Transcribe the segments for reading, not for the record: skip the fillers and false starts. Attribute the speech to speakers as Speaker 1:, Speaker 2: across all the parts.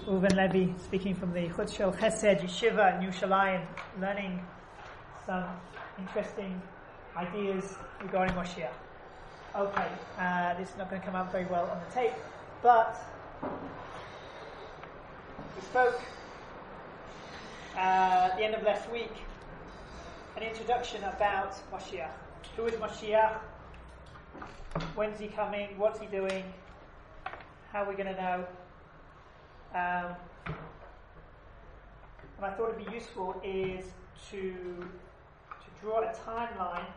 Speaker 1: Reuven Levi speaking from the Chutz Shel Chesed Yeshiva in Yerushalayim, learning some interesting ideas regarding Moshiach. Okay, this is not going to come out very well on the tape, but we spoke at the end of last week an introduction about Moshiach. Who is Moshiach? When's he coming? What's he doing? How are we going to know? And I thought it'd be useful is to draw a timeline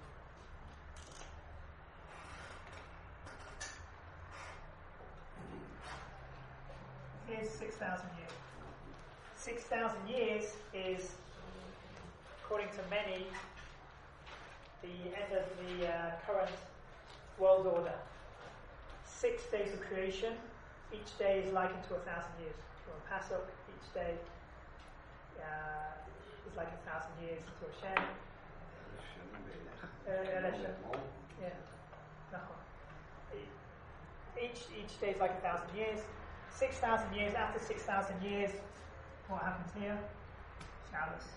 Speaker 1: here's 6,000 years. 6,000 years is, according to many, the end of the current world order. 6 days of creation. Each day is likened to 1,000 years. From Pasuk, each day is like 1,000 years to Hashem. Yeah. Each day is like 1,000 years. 6,000 years. After 6,000 years, what happens here? Shabbos.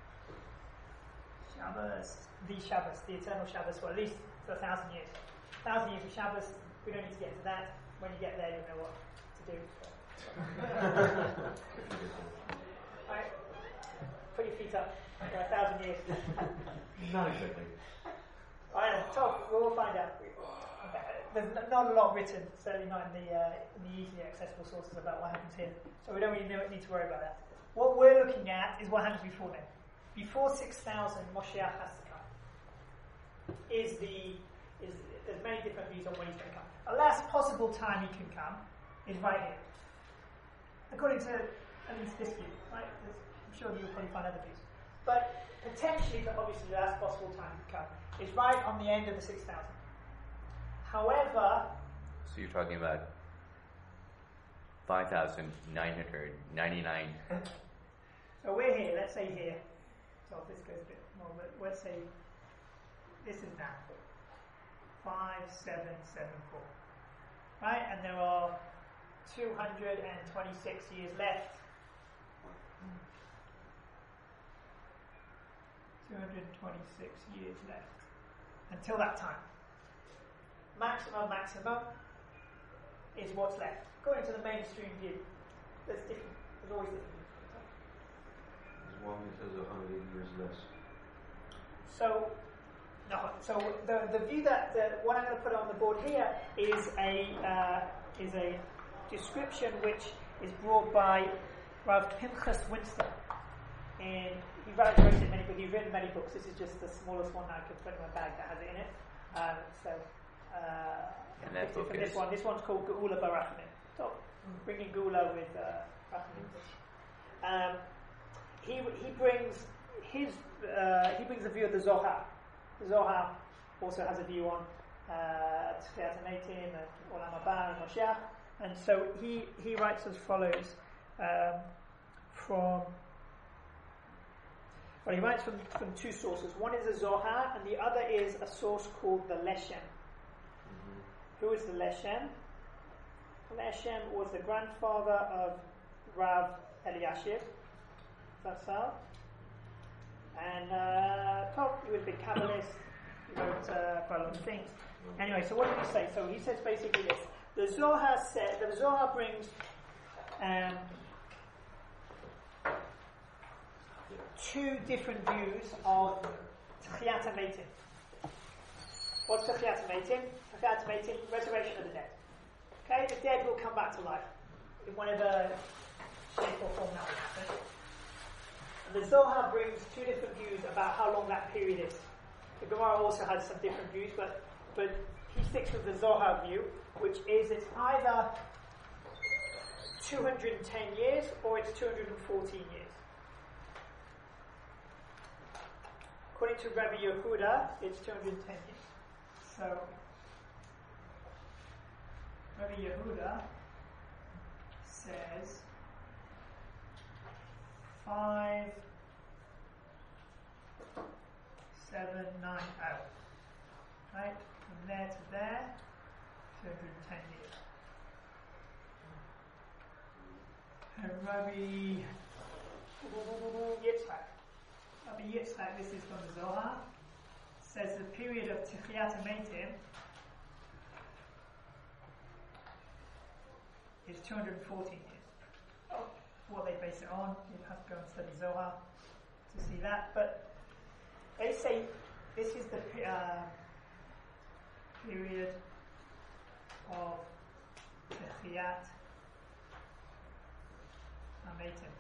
Speaker 1: Shabbos, the eternal Shabbos, or at least for 1,000 years. 1,000 years of Shabbos. We don't need to get into that. When you get there, you'll know what to do. Right. Put your feet up for 1,000 years.
Speaker 2: Not exactly.
Speaker 1: I don't know. Talk. We'll find out. There's not a lot written, certainly not in the easily accessible sources about what happens here. So we don't really need to worry about that. What we're looking at is what happens before then. Before 6,000, Moshiach has to come. There's many different views on when he's going to come. The last possible time he can come is right here. According to at least this view, right? I'm sure you'll probably find other views. But potentially, obviously, the last possible time he can come is right on the end of the 6,000. However...
Speaker 3: So you're talking about 5,999.
Speaker 1: So we're here, let's say here. So this goes a bit more, but let's say this is now. 5774. Right? And there are 226 years left. 226 years left. Until that time. Maximum is what's left. According to the mainstream view. There's always different views.
Speaker 2: There's one that says 180 years less.
Speaker 1: So the view that what I'm going to put on the board here is a description which is brought by Rav Pinchas Winston, and he wrote many books. He's written many books. This is just the smallest one that I could put in my bag that has it in it.
Speaker 3: And that book is?
Speaker 1: This one's called Geula Barachmin. So bringing Geula with Rachmin. He brings a view of the Zohar. The Zohar also has a view on Tchiat HaMetim and Olam Haba and Moshiach, and so he writes as follows he writes from two sources. One is the Zohar, and the other is a source called the Leshem. Mm-hmm. Who is the Leshem? Leshem was the grandfather of Rav Eliashiv Zatzal. And he was a big Kabbalist. He wrote quite a lot of things. Anyway, so what did he say? So he says basically this: the Zohar brings two different views of Tchiat HaMetim. What's Tchiat HaMetim? Tchiat HaMetim, resurrection of the dead. Okay, the dead will come back to life in whatever shape or form that will happen. The Zohar brings two different views about how long that period is. The Gemara also has some different views, but he sticks with the Zohar view, which is it's either 210 years or it's 214 years. According to Rabbi Yehuda, it's 210 years. So, Rabbi Yehuda says 5, 7, 9 out. Right? From there to there, 210 years. Rabbi Yitzchak. Rabbi Yitzchak, this is from the Zohar, says the period of Tichiyat HaMeitim is 214 years. Oh, what they base it on, you have to go and study Zohar to see that. But they say this is the period of Tichiyat HaMeitim.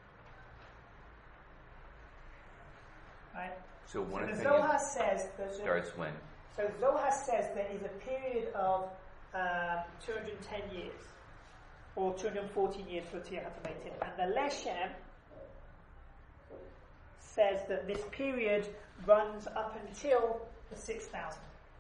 Speaker 1: Right?
Speaker 3: So one
Speaker 1: the
Speaker 3: opinion
Speaker 1: Zohar says that
Speaker 3: starts when?
Speaker 1: So Zohar says there is a period of 210 years, or 214 years for Tichiyat HaMeitim, and the Leshem says that this period runs up until the 6,000.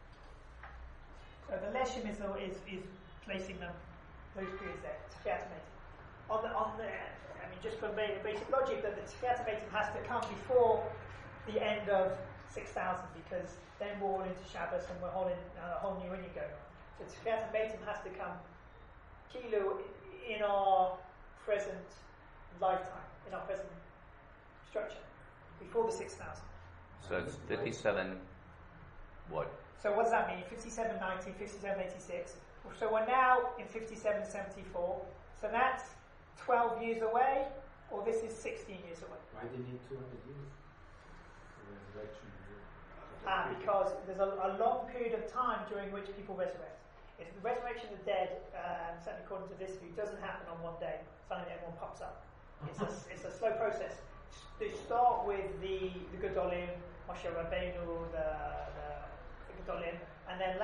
Speaker 1: So the Leshem is placing them, those periods there, Tichiyat HaMeitim. I mean, just from basic logic, that the Tichiyat HaMeitim has to come before the end of 6,000, because then we're all into Shabbos and we're all in a whole new inning going on. So Tichiyat HaMeitim has to come kilo in our present lifetime, in our present structure, before the 6,000.
Speaker 3: So it's 57, what?
Speaker 1: So what does that mean? 5790, 5786. So we're now in 5774. So that's 12 years away, or this is 16 years away.
Speaker 4: Why do you need 200 years for resurrection?
Speaker 1: Because there's a long period of time during which people resurrect. It's the resurrection of the dead, certainly according to this view, doesn't happen on one day. Suddenly everyone pops up. It's a slow process. They start with the Gedolim, Moshe Rabbeinu, the Gedolim, and then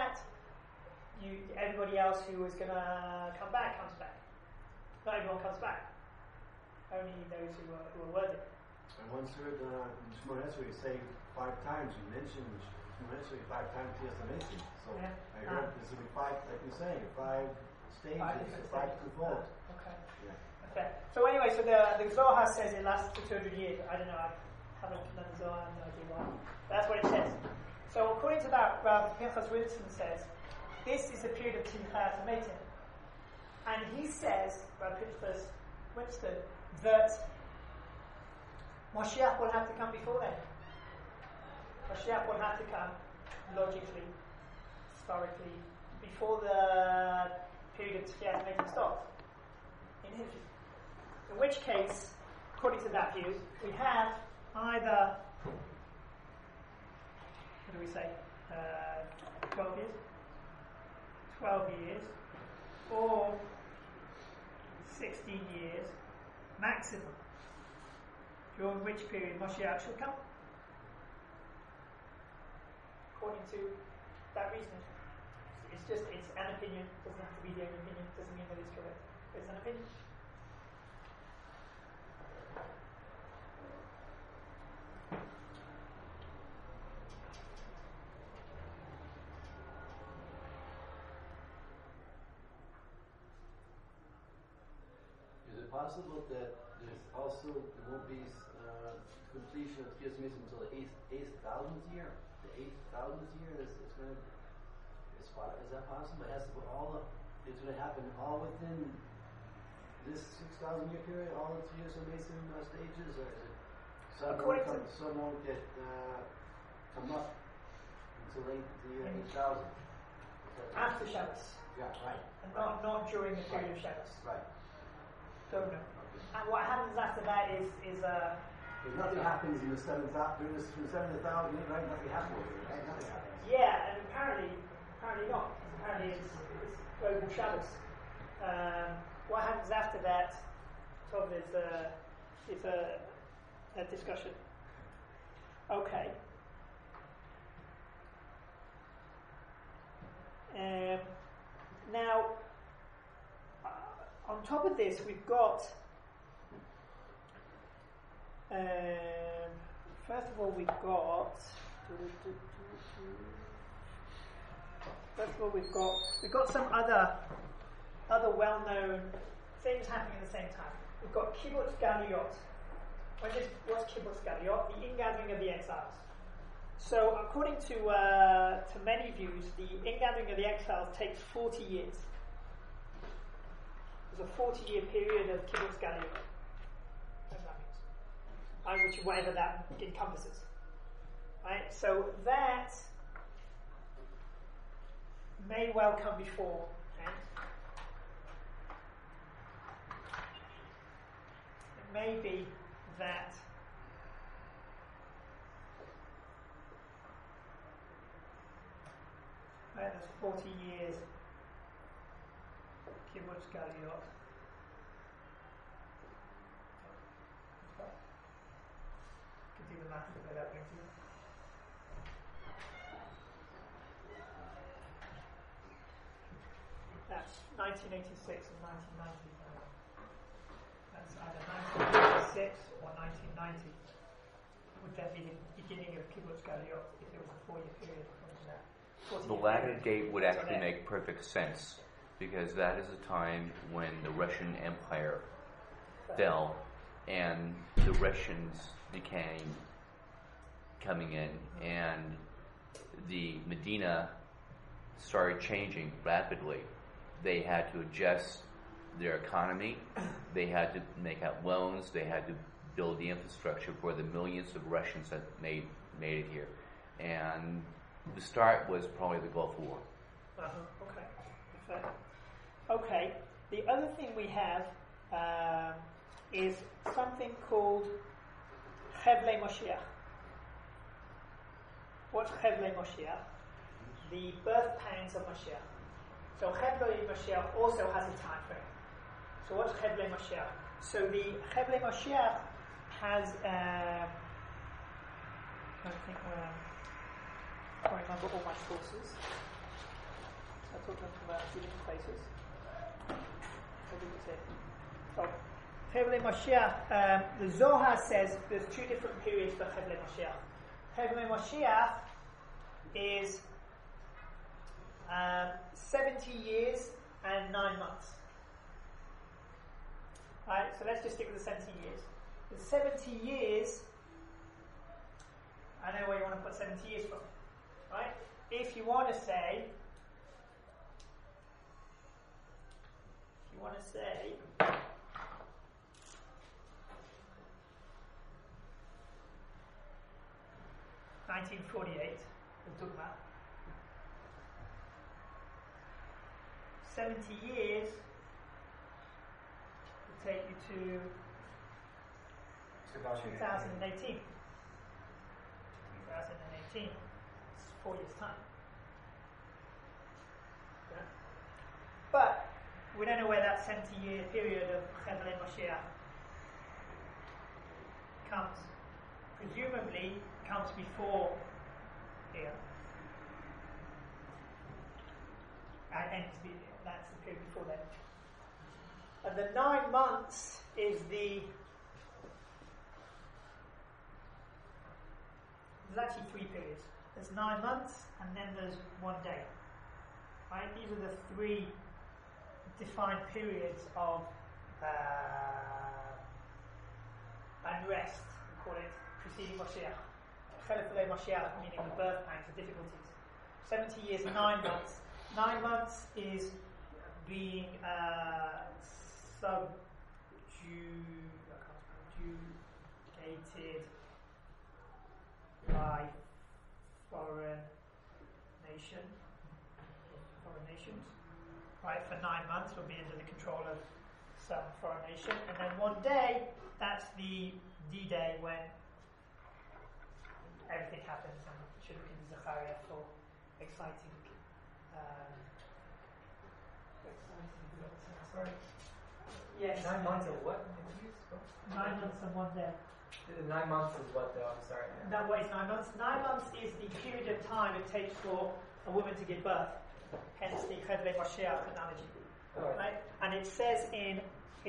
Speaker 1: everybody else who is going to come back comes back. Not everyone comes back. Only those who are worthy.
Speaker 4: I once heard in Shemona Esrei you say 5 times, you mentioned Shemona Esrei 5 times Tichiyat HaMeitim. So
Speaker 1: yeah.
Speaker 4: I heard this will be 5, like you're saying, 5 stages, 5 twofold.
Speaker 1: Okay.
Speaker 4: Yeah.
Speaker 1: Okay. So anyway, so the Zohar says it lasts for 200 years. I don't know, I haven't done the Zohar, I have no idea why. But that's what it says. So according to that, Pinchas Winston says, this is the period of Tichiyat HaMeitim. And he says, Pinchas Winston, that Moshiach will have to come before then. Moshiach will have to come, logically, historically, before the period of Tichiyat HaMeitim starts, in his view. In which case, according to that view, we have either, what do we say, 12 years? 12 years, or 16 years, maximum, during which period Moshiach shall come. According to that reasoning. It's an opinion, doesn't have to be the only opinion, doesn't mean that it's correct. It's an opinion.
Speaker 4: Is it possible that there's also there won't be completion of Tichiyat HaMeitim until the 8,000th year? The 8,000th year is going to. Is that possible? It has to put it's going to happen all within this 6,000 year period, all the Tichiyat HaMeitim stages, or is it some won't get come up until the year 8,000?
Speaker 1: After Shabbos.
Speaker 4: Yeah, right.
Speaker 1: And not during the period of Shabbos.
Speaker 4: Right.
Speaker 1: Don't know. And what happens after that is
Speaker 4: if nothing happens in the 7,000, during the 7,000, right? Nothing happens, right? Nothing happens.
Speaker 1: Yeah, and apparently not. Apparently it's global Shabbos. What happens after that? Is a discussion. Okay. Now, on top of this, we've got. First of all, we've got some other well-known things happening at the same time. We've got Kibbutz Galuyot. What's Kibbutz Galuyot? The ingathering of the exiles. So, according to many views, the ingathering of the exiles takes 40 years. was a 40-year period of kibbutz galuyot. Whatever that means. Which whatever that encompasses. Right? So that may well come before. Right? It may be that right, there's 40 years kibbutz galuyot. Could do the math where that brings you. That's 1986 and 1990. That's either 1986 or 1990. Would that be the beginning of kibbutz galuyot if it was a 4-year period from that?
Speaker 3: The latter date would actually make perfect sense because that is a time when the Russian Empire fell and the Russians became coming in and the Medina started changing rapidly. They had to adjust their economy, they had to make out loans, they had to build the infrastructure for the millions of Russians that made it here. And the start was probably the Gulf War.
Speaker 1: Okay. Fair. Okay. The other thing we have is something called Chevlei Moshiach. What's Chevlei Moshiach? The birth pangs of Moshiach. So Chevlei Moshiach also has a time frame. So what's Chevlei Moshiach? So the Chevlei Moshiach has I think I can't remember all my sources. I talked about two different places. What did it say? Oh, Chevlei Moshiach. The Zohar says there's two different periods for Chevlei Moshiach. Chevlei Moshiach is 70 years and 9 months. Alright, so let's just stick with the 70 years. The 70 years, I know where you want to put 70 years from. Right? If you want to say, (1948), the Dugma, 70 years will take you to 2018. 2018. It's 4 years' time. Yeah. But we don't know where that 70-year period of Chevlei Moshiach comes. Presumably comes before here. And that's the period before then. And the 9 months is there's actually 3 periods. There's 9 months and then there's 1 day. Right? These are the 3 defined periods of unrest, we call it, preceding Moshiach. Chelefei Moshiach, meaning the birth pangs, the difficulties. 70 years, 9 months. 9 months is being subjugated by foreign nations. Right, for 9 months we'll be under the control of some foreign nation. And then 1 day, that's the D-Day when everything happens. And we should look into Zechariah for exciting. Sorry. Yes.
Speaker 5: 9 months of what?
Speaker 1: 9 months and 1 day.
Speaker 5: 9 months is what though? I'm sorry.
Speaker 1: No, what is 9 months? 9 months is the period of time it takes for a woman to give birth. Hence the Chevlei Moshiach analogy. Right? And it says in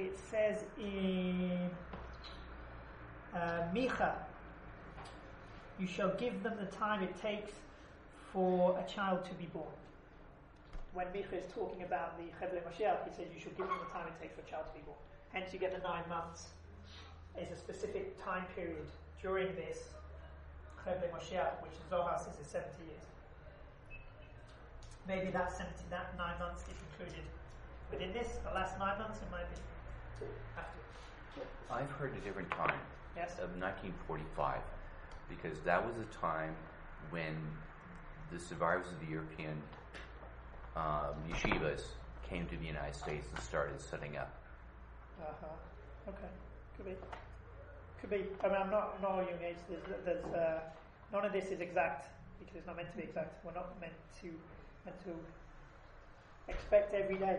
Speaker 1: Micha, you shall give them the time it takes for a child to be born. When Micha is talking about the Chevlei Moshiach, he says you should give them the time it takes for a child to be born. Hence you get the 9 months. It's a specific time period during this Chevlei Moshiach, which Zohar says is 70 years. Maybe that 9 months is included Within this, the last 9 months, it might be. After.
Speaker 3: I've heard a different time
Speaker 1: Yes.
Speaker 3: of 1945, because that was a time when the survivors of the European yeshivas came to the United States and started setting up.
Speaker 1: Okay. Could be. I mean, I'm not arguing age. There's none of this is exact because it's not meant to be exact. We're not meant to expect every day.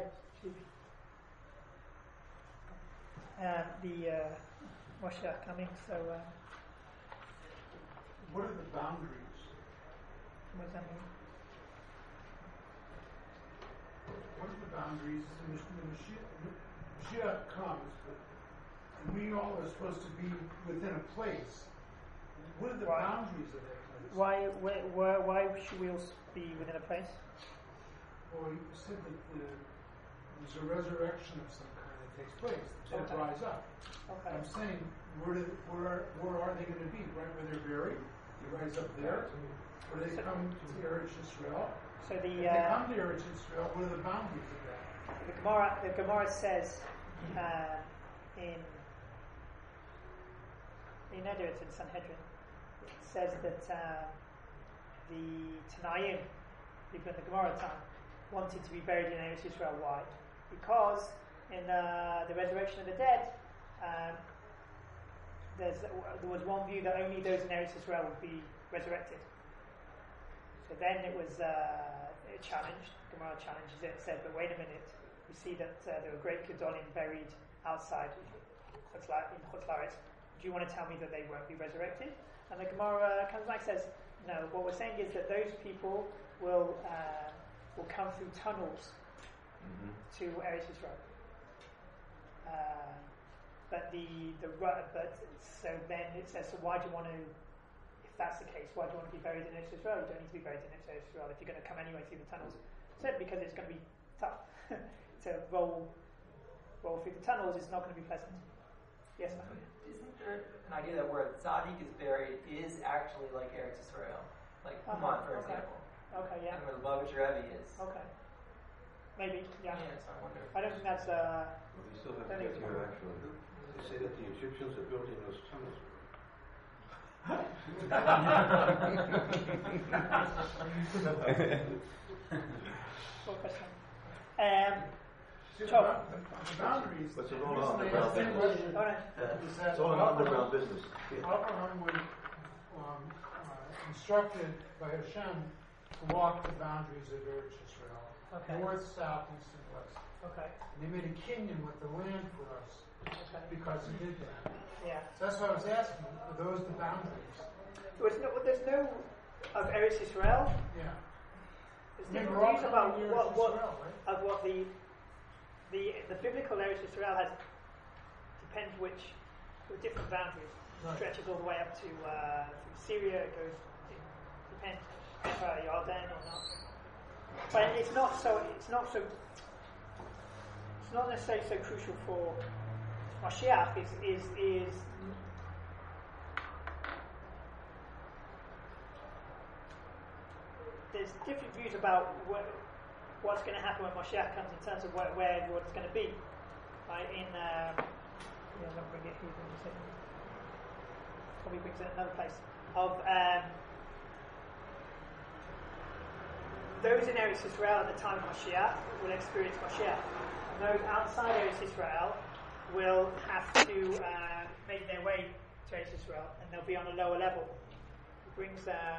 Speaker 1: The Moshiach coming. So,
Speaker 6: what are the boundaries?
Speaker 1: what does that mean?
Speaker 6: What are the boundaries? The Mashiach comes, and we all are supposed to be within a place. What are the boundaries of that place?
Speaker 1: Why should we all be within a place?
Speaker 6: Well, you said that there's a resurrection of some kind that takes place. The dead rise up.
Speaker 1: Okay.
Speaker 6: I'm saying, where are they going to be? Right where they're buried? They rise up there? Or they come to Eretz Yisrael?
Speaker 1: So
Speaker 6: If they come to Eretz Yisrael, what are the boundaries of that?
Speaker 1: the Gemara says in either it's in Sanhedrin, it says that the Tanayim, people in the Gemara time, wanted to be buried in Eretz Yisrael. Why? Because in the resurrection of the dead, there was one view that only those in Eretz Yisrael would be resurrected. So then it was challenged. Gemara challenges it. Said, but wait a minute. We see that there were great Gedolim buried outside in Chutz La'aretz. Do you want to tell me that they won't be resurrected? And the Gemara comes back and says, no. What we're saying is that those people will come through tunnels to Eretz Yisrael. But so then it says, so why do you want to? If that's the case, why do you want to be buried in Eretz Yisrael? You don't need to be buried in Eretz Yisrael if you're going to come anyway through the tunnels. So because it's going to be tough to roll through the tunnels. It's not going to be pleasant. Yes, ma'am.
Speaker 5: Isn't there an idea that where Tzaddik is buried is actually like Eretz Yisrael? Like Uman, for example.
Speaker 1: Okay, yeah.
Speaker 5: And where the Lubavitcher Rebbe is.
Speaker 1: Okay. Maybe, yeah.
Speaker 5: So I wonder.
Speaker 1: I don't think that's
Speaker 2: Well, we still have to get here, actually. They say that the Egyptians are building those tunnels.
Speaker 1: Full question.
Speaker 6: See,
Speaker 1: So-
Speaker 6: the boundaries.
Speaker 2: But it's
Speaker 6: the
Speaker 2: all
Speaker 6: reason they
Speaker 2: underground
Speaker 6: asked that
Speaker 2: business.
Speaker 6: question
Speaker 1: All right.
Speaker 6: is that
Speaker 2: It's all an underground business.
Speaker 6: Abraham was instructed by Hashem to walk the boundaries of Eretz Yisrael,
Speaker 1: Okay.
Speaker 6: north, south, east, and west.
Speaker 1: Okay.
Speaker 6: And they made a kinyan with the land for us
Speaker 1: Okay.
Speaker 6: because he did that.
Speaker 1: Yeah.
Speaker 6: So that's why I was asking, are those the boundaries?
Speaker 1: There's no of Eretz Yisrael.
Speaker 6: Yeah.
Speaker 1: There's
Speaker 6: I mean,
Speaker 1: different
Speaker 6: we're all
Speaker 1: views about
Speaker 6: coming to Eretz Yisrael, right?
Speaker 1: of what the biblical Eretz Yisrael has. Depends which with different boundaries.
Speaker 6: Right.
Speaker 1: Stretches all the way up to through Syria. It goes. It depends Jordan or not. But it's not necessarily so crucial for Mashiach. Is there's different views about what's going to happen when Mashiach comes in terms of where everyone's going to be. Right? I'm not bring it here. Probably brings it another place of those in Eretz Yisrael at the time of Mashiach will experience Mashiach, and those outside Eretz Yisrael will have to make their way to Eretz Yisrael, and they'll be on a lower level. It brings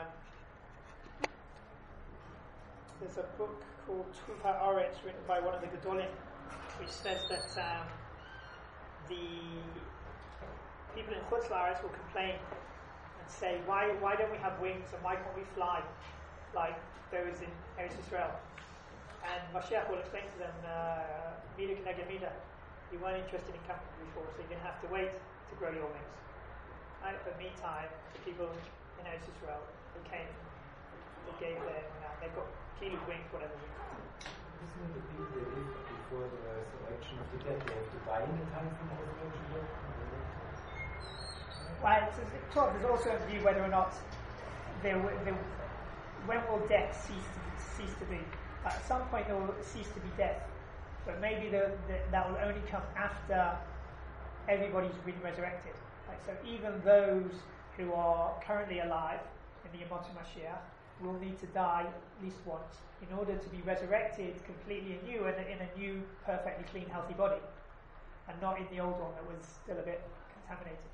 Speaker 1: there's a book called Truth HaOretz written by one of the Gedolim, which says that the people in Chutz La'aretz will complain and say, why don't we have wings and why can't we fly like those in Eretz Yisrael? And Mashiach will explain to them, Mida Keneged Mida, you weren't interested in coming before, so you're going to have to wait to grow your wings. Right? But meantime, the people in Eretz Yisrael who came, they gave they've got clean wings, whatever wings.
Speaker 7: Isn't it the people that live before the resurrection of the dead, they have to die in the time for the resurrection?
Speaker 1: Well, there's also a view whether or not when will death cease to be? At some point there will cease to be death. but maybe that will only come after everybody's been resurrected. Right? So even those who are currently alive in the Yemot Mashiach will need to die at least once in order to be resurrected completely anew and in a new, perfectly clean, healthy body, and not in the old one that was still a bit contaminated.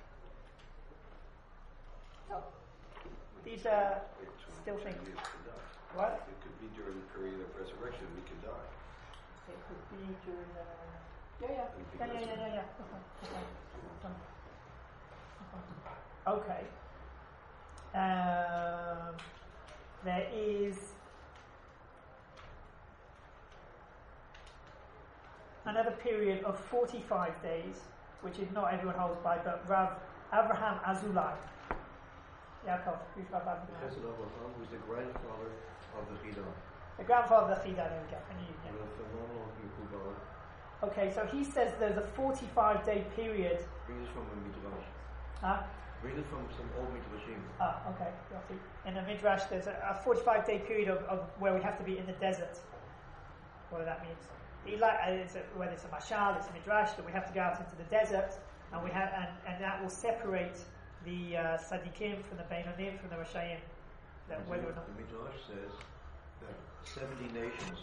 Speaker 1: So, these are still things. What?
Speaker 2: It could be during the period of resurrection we can die.
Speaker 1: It could be during the... Yeah. Okay. There is another period of 45 days, which is not everyone holds by, but Rav Avraham Azulai. Yaakov, who's Rav Avraham?
Speaker 2: Chesed Avraham, who's the grandfather of the Chida.
Speaker 1: The grandfather of the Chida, there we go. I knew you knew.
Speaker 2: A phenomenal Yehuda.
Speaker 1: Okay, so he says there's a 45-day period.
Speaker 2: Read it from a Midrash.
Speaker 1: Huh?
Speaker 2: Read it from some old Midrashim.
Speaker 1: Okay. In the Midrash, there's a 45-day period of where we have to be in the desert. What that means? Whether it's a mashal, it's a midrash, that we have to go out into the desert, and we have, and that will separate the tzaddikim from the beinonim, from the rashayim. Whether or not
Speaker 2: the midrash says that 70 nations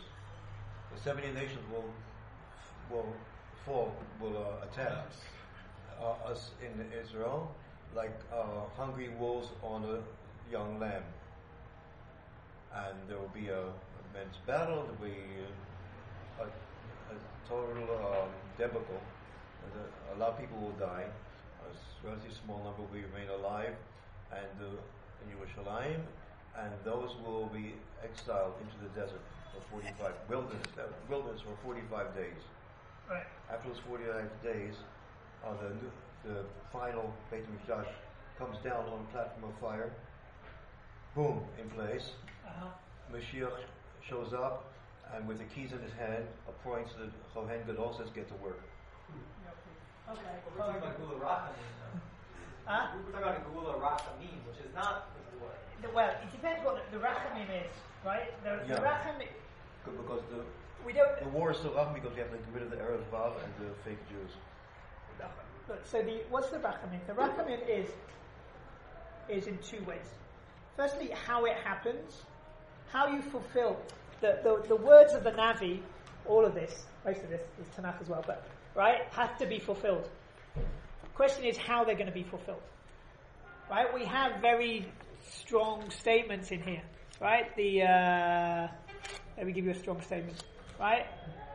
Speaker 2: will attack us in Israel like hungry wolves on a young lamb, and there will be a immense battle. There will be a total debacle. A lot of people will die. A relatively small number will remain alive, and in Yerushalayim, and those will be exiled into the desert for 45 wilderness for 45 days.
Speaker 1: Right.
Speaker 2: After those 45 days, the final Beit Mikdash comes down on a platform of fire. Boom, in place. Mashiach shows up, and with the keys in his hand, appoints the Kohen Gadol, says, "Get to work."
Speaker 1: Okay.
Speaker 5: We're talking about Gula Rachamim, though.
Speaker 1: Huh?
Speaker 5: We're talking about Gula Rachamim, which is not the way.
Speaker 1: Well, it depends what the Rachamim is, right? The Rachamim...
Speaker 2: Because the war is still up because we have to get rid of the Erev Vav and the fake Jews.
Speaker 1: Look, so what's the Rachamim? The Rachamim is in two ways. Firstly, how it happens, how you fulfill the words of the Navi. All of this, most of this is Tanakh as well, but right, have to be fulfilled. Question is how they're going to be fulfilled. Right, we have very strong statements in here. Right, let me give you a strong statement. Right.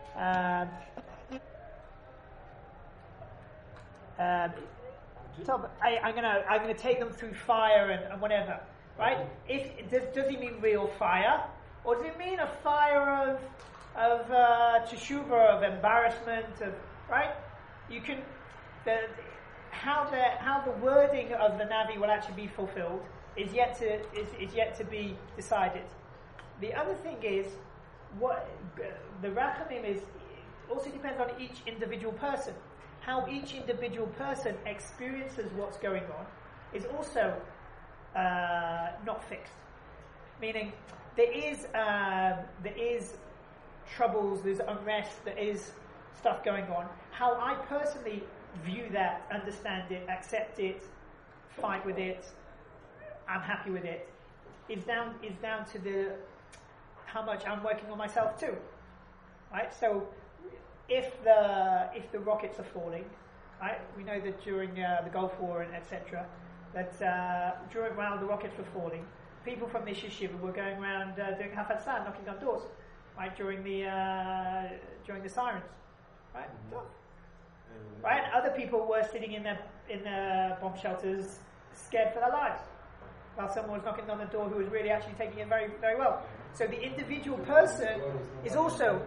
Speaker 1: I'm gonna take them through fire and whatever, right? Does he mean real fire, or does it mean a fire of teshuvah, of embarrassment, right? You can how the wording of the Navi will actually be fulfilled is yet to be decided. The other thing is what the Rachamim is also depends on each individual person. How each individual person experiences what's going on is also not fixed. Meaning there is troubles, there's unrest, there is stuff going on. How I personally view that, understand it, accept it, fight with it, I'm happy with it, is down to how much I'm working on myself too. Right? So if the rockets are falling, right? We know that during the Gulf War and etc. that while the rockets were falling, people from the yeshiva were going around doing hafatzah, knocking on doors, right? During the sirens, right? Right? Other people were sitting in their bomb shelters, scared for their lives, while someone was knocking on the door who was really actually taking it very, very well. So the individual person is also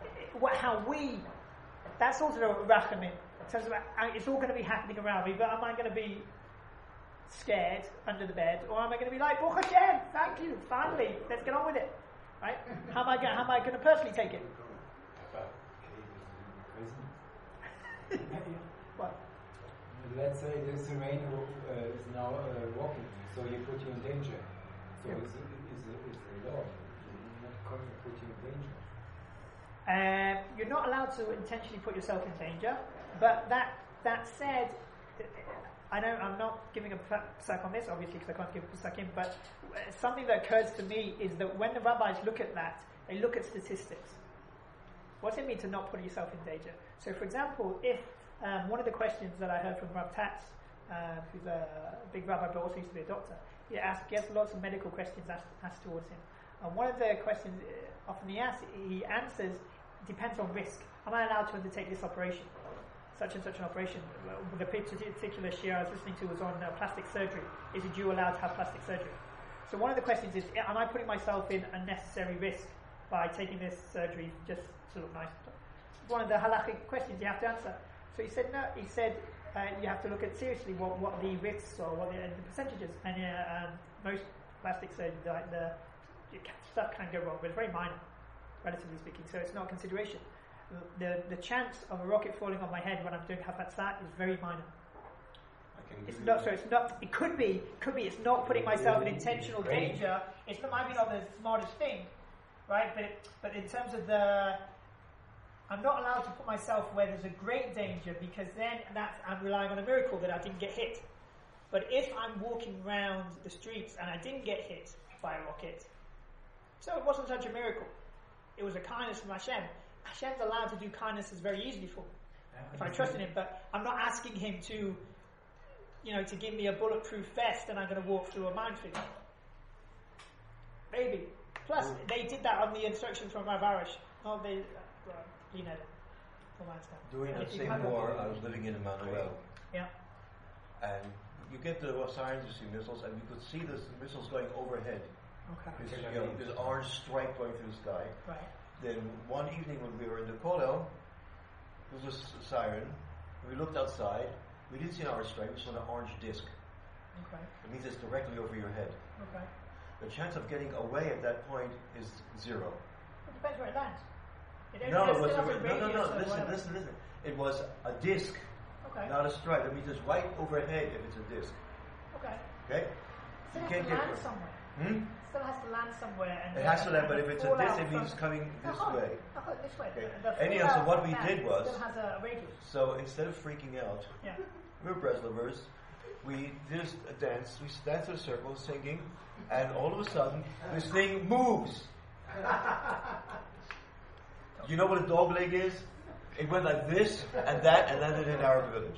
Speaker 1: that's also a rachamim. It's all going to be happening around me, but am I going to be scared under the bed, or am I going to be like, Baruch Hashem, thank you, finally, let's get on with it, right? How am I going to personally take it? What?
Speaker 7: Let's say this rain is now walking, so he put you in danger. So it's a law. Not going to put you in danger.
Speaker 1: You're not allowed to intentionally put yourself in danger, but that said, I know I'm not giving a psak on this, obviously, because I can't give a psak in, but something that occurs to me is that when the rabbis look at that, they look at statistics. What does it mean to not put yourself in danger? So, for example, if one of the questions that I heard from Rav Tatz, who's a big rabbi but also used to be a doctor, he gets lots of medical questions asked towards him. And one of the questions often he answers, depends on risk. Am I allowed to undertake this operation? Such and such an operation. The particular shiur I was listening to was on plastic surgery. Is a Jew allowed to have plastic surgery? So one of the questions is, am I putting myself in unnecessary risk by taking this surgery just to look nice? It's one of the halachic questions you have to answer. So he said no. He said you have to look at seriously what the risks or what the percentages. And most plastic surgery, the stuff can go wrong, but it's very minor, relatively speaking. So it's not a consideration. The chance of a rocket falling on my head when I'm doing hafatzah is very minor. It's not. So it's not. It could be. It's not putting myself in intentional danger. It's might be not the smartest thing, right? But in terms of I'm not allowed to put myself where there's a great danger, because then I'm relying on a miracle that I didn't get hit. But if I'm walking around the streets and I didn't get hit by a rocket, so it wasn't such a miracle. It was a kindness from Hashem. Hashem's allowed to do kindnesses very easily for me if I trust in Him. But I'm not asking Him to give me a bulletproof vest and I'm going to walk through a minefield. Maybe. Plus, they did that on the instructions from Rav Arush. Oh, you know, from my understanding.
Speaker 2: During that same war, I was living in Emmanuel.
Speaker 1: Yeah.
Speaker 2: And you get the sirens, you see missiles, and you could see the missiles going overhead.
Speaker 1: Okay.
Speaker 2: This orange stripe going through the sky.
Speaker 1: Right.
Speaker 2: Then one evening when we were in the kollel, there was a siren. We looked outside. We didn't see an orange stripe. We saw an orange disc.
Speaker 1: Okay.
Speaker 2: It means it's directly over your head.
Speaker 1: Okay.
Speaker 2: The chance of getting away at that point is 0.
Speaker 1: It depends where it lands.
Speaker 2: No. Listen. It was a disc, not a stripe. That means it's right overhead if it's a disc.
Speaker 1: Okay.
Speaker 2: Okay.
Speaker 1: Still
Speaker 2: You
Speaker 1: has
Speaker 2: can't
Speaker 1: to
Speaker 2: get
Speaker 1: land somewhere. Still has to land somewhere. And
Speaker 2: it has to land, but if it's a disc, it means coming this way.
Speaker 1: This way.
Speaker 2: Okay. Anyhow, so what we did was,
Speaker 1: still has a radius.
Speaker 2: So instead of freaking out, we were Breslovers. We did a dance. We danced in a circle, singing, and all of a sudden, this thing moves. You know what a dog leg is? It went like this and that, and landed in our village.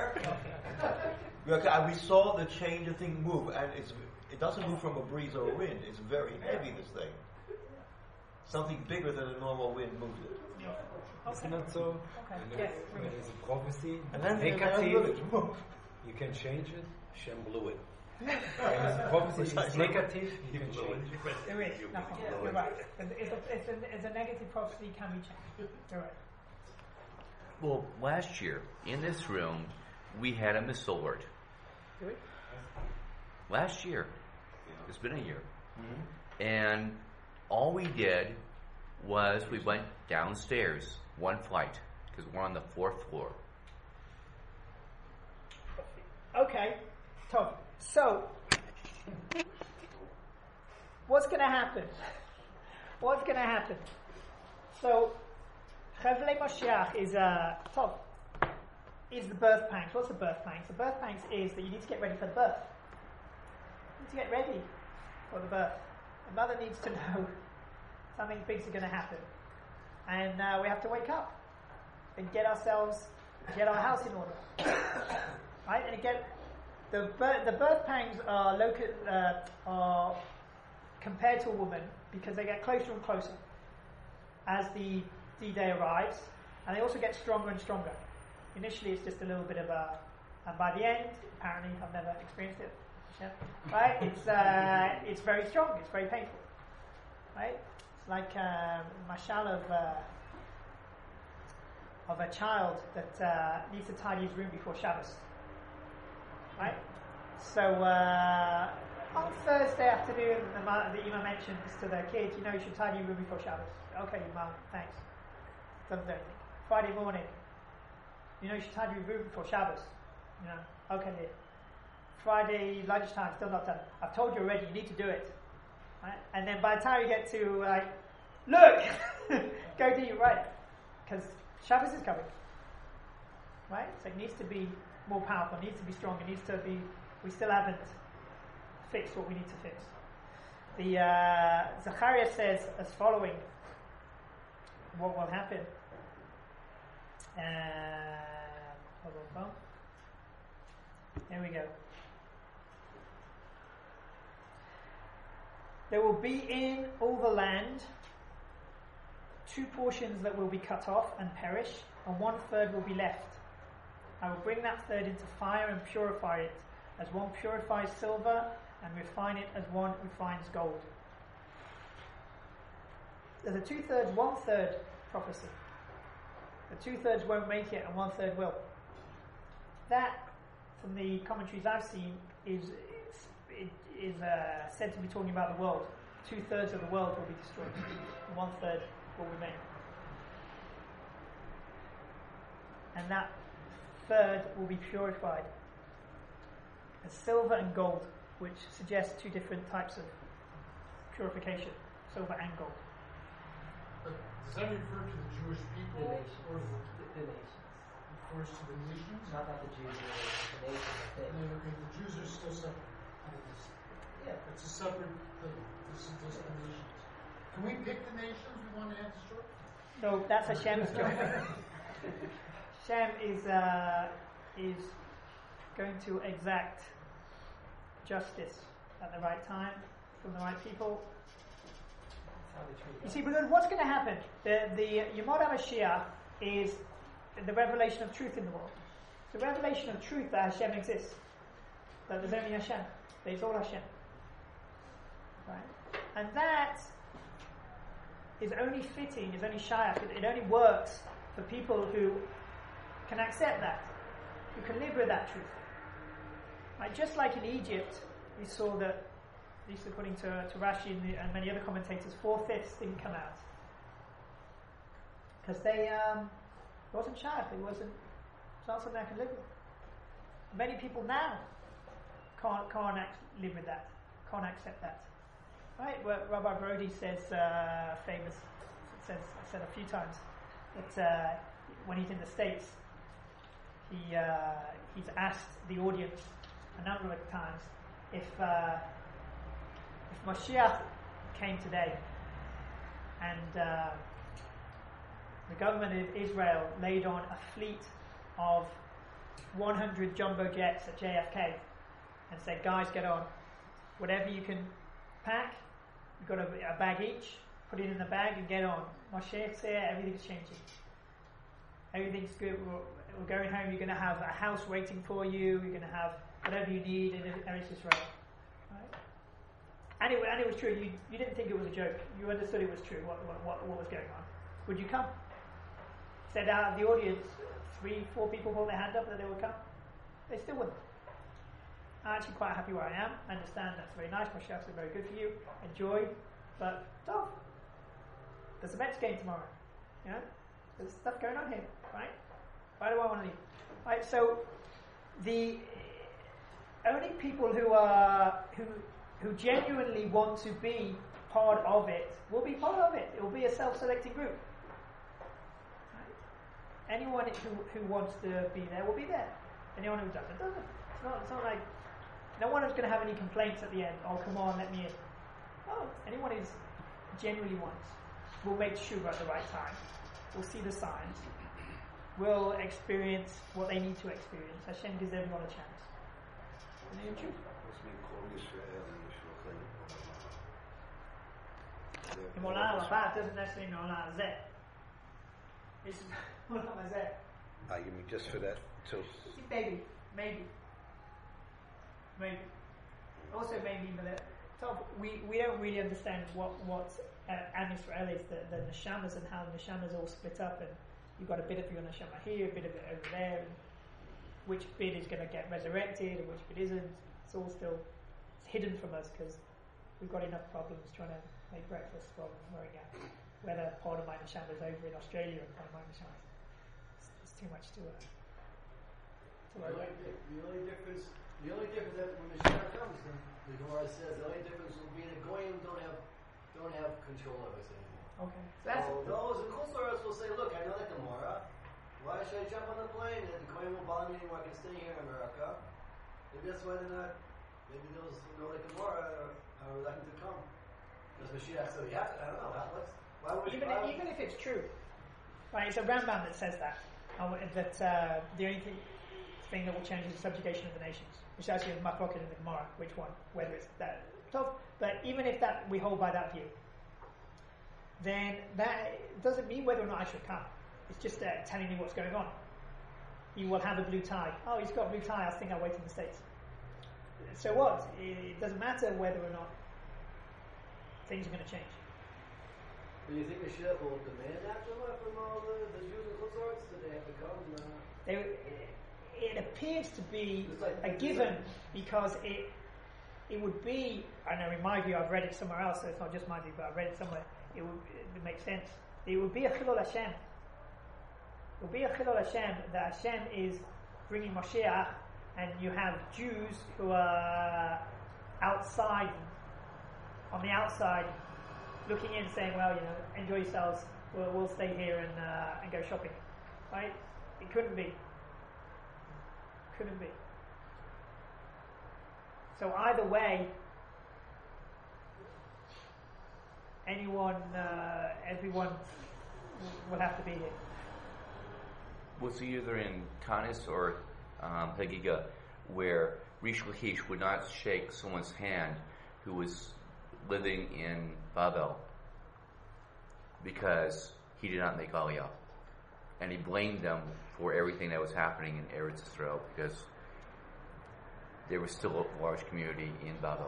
Speaker 2: And we saw the change. The thing move, and it doesn't move from a breeze or a wind. It's very heavy. This thing, something bigger than a normal wind moved it.
Speaker 7: Isn't that so?
Speaker 1: Yes.
Speaker 7: When there's a prophecy,
Speaker 2: and then
Speaker 7: negative, you can change it. Hashem blew it. When there's a prophecy is negative, you can change it.
Speaker 1: There is. You're right. It's a negative prophecy can be changed. You're right.
Speaker 3: Well, last year in this room we had a missile word.
Speaker 1: Do we?
Speaker 3: Last year, it's been a year, and all we did was we went downstairs one flight because we're on the 4th floor.
Speaker 1: Okay, Tom. So, what's going to happen? So, Chevlei Mashiach is the birth pangs. What's the birth pangs? The birth pangs is that you need to get ready for the birth. You need to get ready for the birth. The mother needs to know something big's going to happen, and we have to wake up and get our house in order, right? And again, the birth pangs are compared to a woman because they get closer and closer as the D-Day arrives, and they also get stronger and stronger. Initially, it's just a little bit of and by the end, apparently, I've never experienced it. Yeah, right? It's very strong. It's very painful. Right? It's like mashal of a child that needs to tidy his room before Shabbos. Right? So on Thursday afternoon, the Imam mentions to the kids, you should tidy your room before Shabbos. Okay, Imam, thanks. Doesn't do anything. Friday morning, you should tidy your room before Shabbos. Okay, dear. Friday lunchtime, still not done. I've told you already, you need to do it. Right? And then by the time you get to, look! Go do you right, because Shabbos is coming, right? So it needs to be more powerful, it needs to be strong, it needs to be. We still haven't fixed what we need to fix. The Zechariah says as following: what will happen? Here we go. There will be in all the land 2 portions that will be cut off and perish, and 1/3 will be left. I will bring that third into fire and purify it, as one purifies silver, and refine it as one refines gold. There's a 2/3, 1/3 prophecy. The 2/3 won't make it, and 1/3 will. That, from the commentaries I've seen, is said to be talking about the world. 2/3 of the world will be destroyed, and 1/3 will remain. And that third will be purified as silver and gold, which suggests 2 different types of purification, silver and gold.
Speaker 6: But does that refer to the Jewish people, or is
Speaker 5: The nations.
Speaker 6: it refers to the nations?
Speaker 5: Not the Jews, the nations.
Speaker 6: And then, okay, the Jews are still separate.
Speaker 5: Yeah.
Speaker 6: It's a separate thing. This is just the nations. Can we pick the nations we want to have destroyed?
Speaker 1: No, that's Hashem's job. Hashem is going to exact justice at the right time from the right people. You see, because what's going to happen? The Yemod HaMashiach is the revelation of truth in the world. The revelation of truth that Hashem exists. That there's only Hashem. That it's all Hashem. Right? And that is only fitting, is only shayach. It only works for people who can accept that, who can live with that truth. Right? Just like in Egypt, we saw that, at least according to Rashi and many other commentators, 4/5 didn't come out. Because it wasn't shayach, it's not something I can live with. Many people now can't live with that, can't accept that. Right? Well, Rabbi Brody says, said a few times, that when he's in the States, he's asked the audience a number of times if Mashiach came today and the government of Israel laid on a fleet of 100 jumbo jets at JFK and said, guys, get on. Whatever you can pack, you've got a bag each, put it in the bag and get on. Mashiach's here, everything's changing. Everything's good. We're going home, you're going to have a house waiting for you, you're going to have whatever you need in Eretz Yisrael. Right? And it was true. You didn't think it was a joke. You understood it was true, what was going on. Would you come? Said out of the audience, 3-4 people hold their hand up that they would come. They still wouldn't. I'm actually quite happy where I am. I understand that's very nice. My chefs are very good for you. Enjoy. But stop. There's a Mets game tomorrow. You know? There's stuff going on here. Right? Why do I want to leave? Right, so the only people who genuinely want to be part of it will be part of it. It will be a self-selecting group. Right? Anyone who wants to be there will be there. Anyone who doesn't. It's not like no one is going to have any complaints at the end. Oh, come on, let me in. Oh, anyone who genuinely wants will make sure at the right time. Will see the signs. Will experience what they need to experience. Hashem gives everyone a chance. And they choose. In Olam Haba doesn't necessarily mean Olam Hazeh. It's Olam Hazeh.
Speaker 2: You mean just for that? So
Speaker 1: Maybe. Also, maybe we don't really understand what Am Yisrael is, the neshamas, and how the neshamas all split up, and you've got a bit of your neshama here, a bit of it over there, and which bit is going to get resurrected and which bit isn't. It's all still hidden from us because we've got enough problems trying to make breakfast from where we go. Whether part of my neshama is over in Australia and part of my neshama it's too much to
Speaker 4: The only difference that when Mashiach comes, the Gemara says the only difference will be that Goyim don't have control of us anymore.
Speaker 1: Okay. So that's
Speaker 4: those in Kulsarats will say, look, I know the Gemara. Why should I jump on the plane? The Kohen won't bother me anymore. I can stay here in America. Maybe that's why they're not. Maybe those who know the Gemara are reluctant to come. Because Mashiach said, I don't know. Why would
Speaker 1: even if it's true, right? It's a Rambam that says that the only thing that will change is the subjugation of the nations, which is actually a machloket in the Gemara. Which one? Whether it's that tough. But even if that we hold by that view, then that doesn't mean whether or not I should come. It's just telling me what's going on. You will have a blue tie. Oh, he's got a blue tie. I think I'll wait in the States. So what? It doesn't matter whether or not things are going to change.
Speaker 4: Do you think Mashiach will demand afterlife from all the Jews in Kulsarats that they have to come?
Speaker 1: It appears to be a given because it would be, I know in my view, I've read it somewhere else, so it's not just my view, but I've read it somewhere. It makes sense. It would be a Chilul Hashem. It would be a Chilul Hashem that Hashem is bringing Mashiach, and you have Jews who are outside, on the outside, looking in, saying, "Well, enjoy yourselves. We'll stay here and go shopping." Right? It couldn't be. Couldn't be. So either way, everyone will have to be here.
Speaker 3: Was either in Tanis or Hagiga where Rish Lakish would not shake someone's hand who was living in Babel because he did not make Aliyah, and he blamed them for everything that was happening in Eretz Israel because there was still a large community in Babel.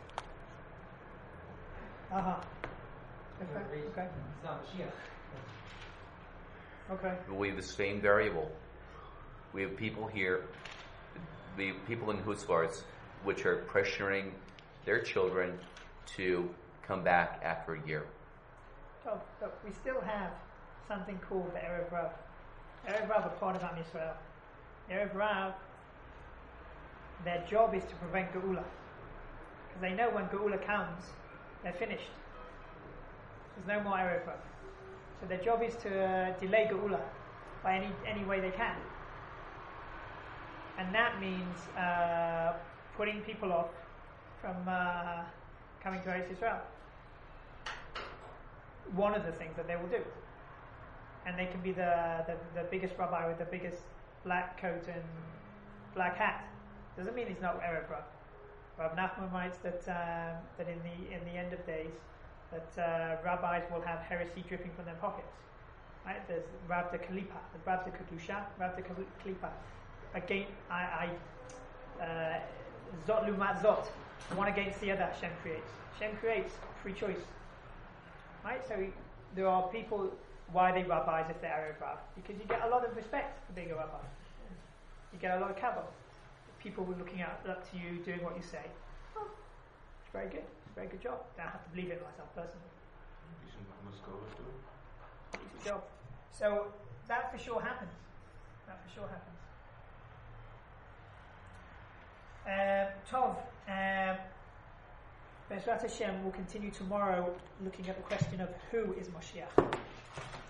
Speaker 1: Okay. Okay.
Speaker 3: But we have the same variable. We have people here, the people in Hutzlarts, which are pressuring their children to come back after a year.
Speaker 1: So, look, we still have something called the Erev Rav. Erev Rav are part of Am Yisrael. Erev Rav, their job is to prevent Geula. Because they know when Geula comes, they're finished. There's no more Erev Rav. So their job is to delay Geula by any way they can. And that means putting people off from coming to Eretz Yisrael. One of the things that they will do. And they can be the biggest rabbi with the biggest black coat and black hat. Doesn't mean he's not Erev Rav. Rav Nachman writes that in the end of days that rabbis will have heresy dripping from their pockets. Right? There's Rav de Kalipa, there's Rav de Kedusha, Rav de Kalipa. Again, Zot Lumat Zot, one against the other. Hashem creates. Hashem creates free choice. Right? So there are people. Why are they rabbis if they're Erev Rav? Because you get a lot of respect for being a rabbi. You get a lot of kavod. People were looking up to you, doing what you say. Oh, it's very good. It's a very good job. I don't have to believe it myself personally. It's a job. So that for sure happens. Tov. Bezrat Hashem will continue tomorrow looking at the question of who is Moshiach.